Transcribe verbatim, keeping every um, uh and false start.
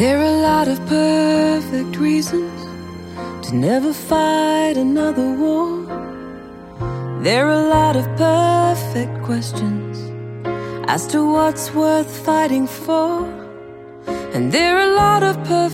There are a lot of perfect reasons to never fight another war. There are a lot of perfect questions as to what's worth fighting for. And there are a lot of perfect